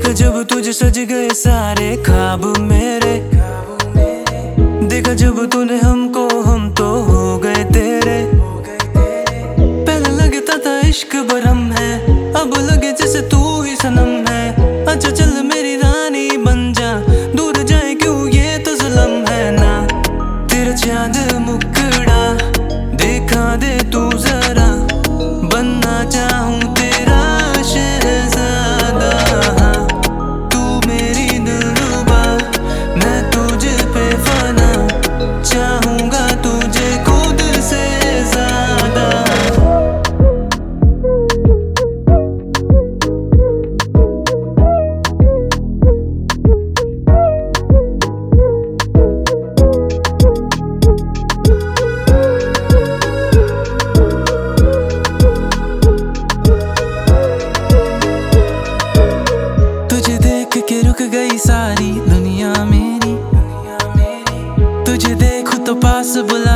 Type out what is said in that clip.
देखा जब तुझे सज गए सारे ख्वाब मेरे, देखा जब तूने हमको हम तो हो गए तेरे। पहले लगता था इश्क बरम है, अब लगे जैसे तू ही सनम है। अच्छा चल मेरी रानी बन जा, दूर जाए क्यों ये तो जुल्म है ना। तेरा चांद मुकड़ा देखा दे तू जरा, बनना चाहूं तेरा शहजादा। तू मेरी दिलरुबा, मैं तुझ पे फना, चाहूंगा तुझे खुद से ज्यादा। तुझे देख के रुक गई सारी दुनिया मेरी, तुझे देखो तो पास बुला